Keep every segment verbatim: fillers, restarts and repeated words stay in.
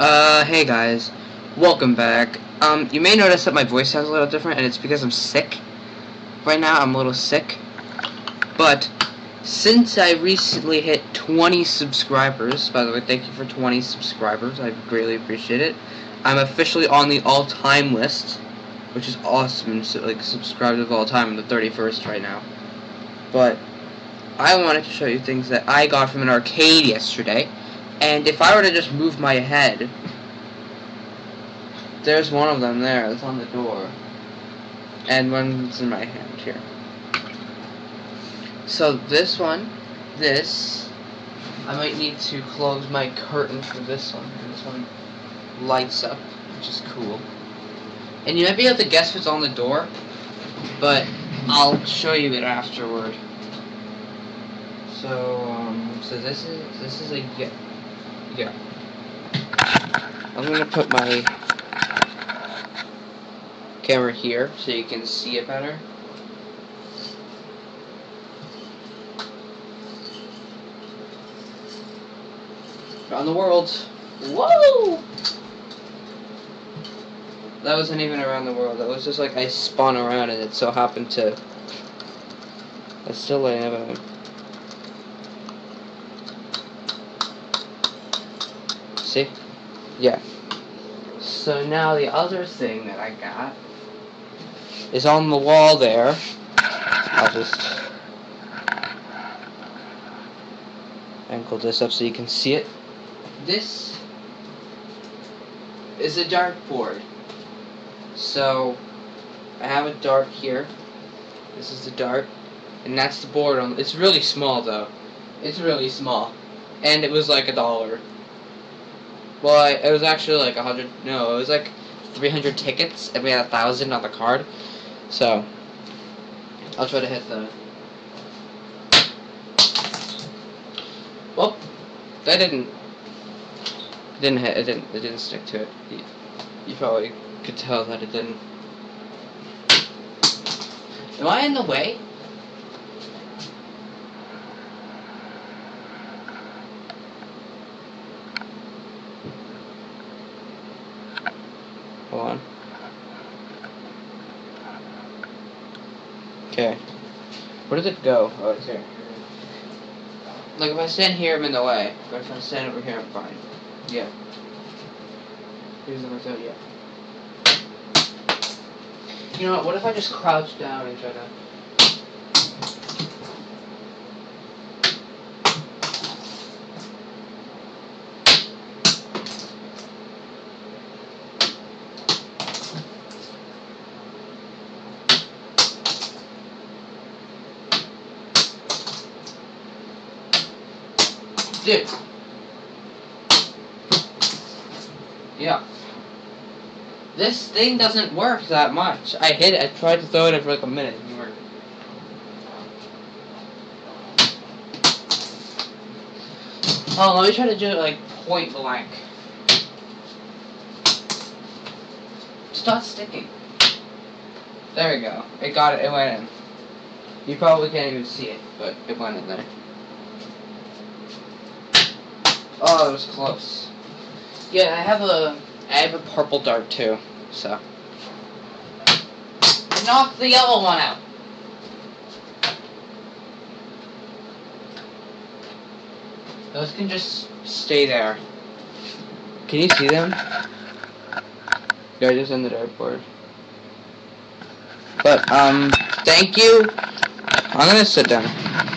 Uh, hey guys, welcome back. Um, you may notice that my voice sounds a little different, and it's because I'm sick. Right now, I'm a little sick. But, since I recently hit twenty subscribers, by the way, thank you for twenty subscribers, I greatly appreciate it. I'm officially on the all-time list, which is awesome, so, like, subscribers of all time. I'm the thirty-first right now. But, I wanted to show you things that I got from an arcade yesterday. And if I were to just move my head, there's one of them there, it's on the door. And one's in my hand here. So this one, this, I might need to close my curtain for this one, because this one lights up, which is cool. And you might be able to guess what's on the door, but I'll show you it afterward. So, um, so this is, this is a, yeah. Yeah. I'm gonna put my camera here so you can see it better. Around the world. Whoa! That wasn't even around the world. That was just like I spun around and it so happened to. I still like have a. See? Yeah. So now the other thing that I got is on the wall there. I'll just ankle this up so you can see it. This is a dartboard. So I have a dart here. This is the dart, and that's the board on. It's really small though. It's really small, and it was like a dollar. Well, I, it was actually like a hundred. No, it was like three hundred tickets, and we had a thousand on the card. So I'll try to hit the. Well, that didn't. Didn't hit. It didn't. It didn't stick to it. You, you probably could tell that it didn't. Am I in the way? Hold on. Okay. Where does it go? Oh, it's here. Like, if I stand here, I'm in the way. But if I stand over here, I'm fine. Yeah. Here's the first yeah. You know what? What if I just crouch down and try to... Dude. Yeah. This thing doesn't work that much. I hit it. I tried to throw it for like a minute. It didn't work. Oh, let me try to do it like point blank. It's not sticking. There we go. It got it. It went in. You probably can't even see it, but it went in there. Oh, it was close. Yeah, I have a, I have a purple dart too, so. Knock the yellow one out. Those can just stay there. Can you see them? They're just in the dartboard. But, um, thank you. I'm gonna sit down.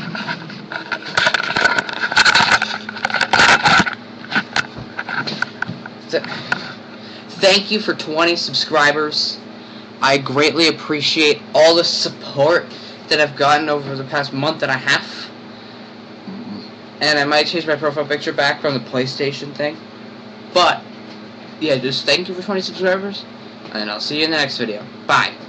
Thank you for twenty subscribers. I greatly appreciate all the support that I've gotten over the past month and a half. And I might change my profile picture back from the PlayStation thing. But, yeah, just thank you for twenty subscribers. And I'll see you in the next video. Bye.